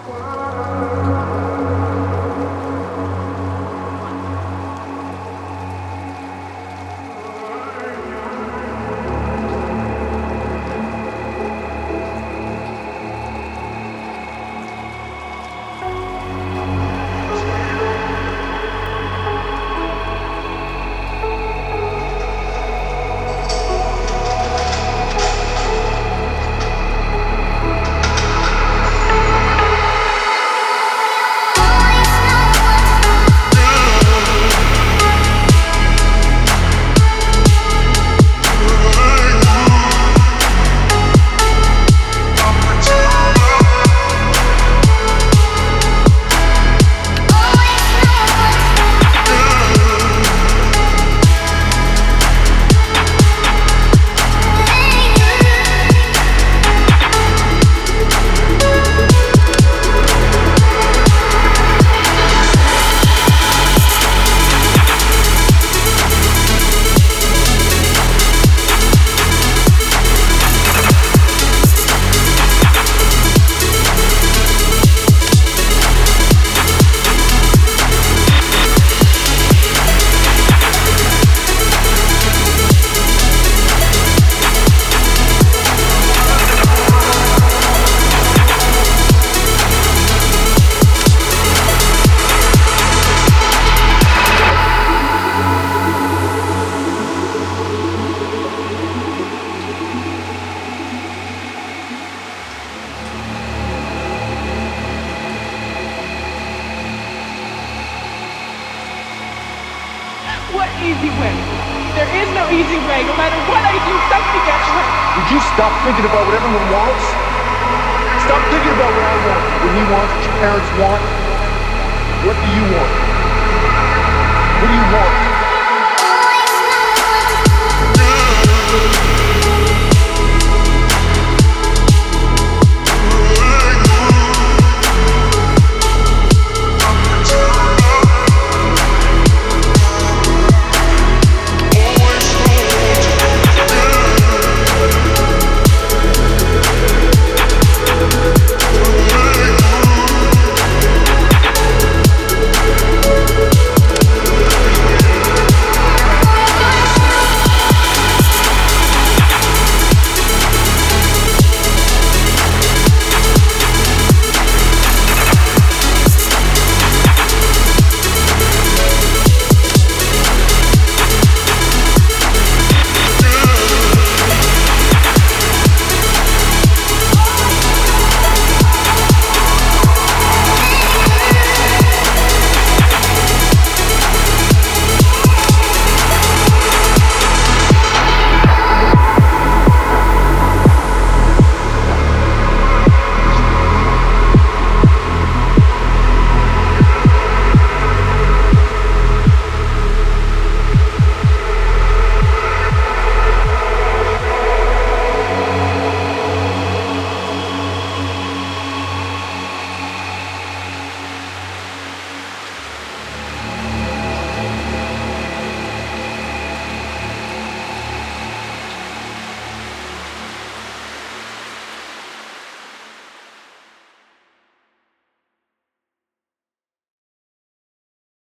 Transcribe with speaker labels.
Speaker 1: What easy way? There is no easy way. No matter what I do, something gets right.
Speaker 2: Would you stop thinking about what everyone wants? Stop thinking about what I want, what he wants, what your parents want. What do you want? What do you want?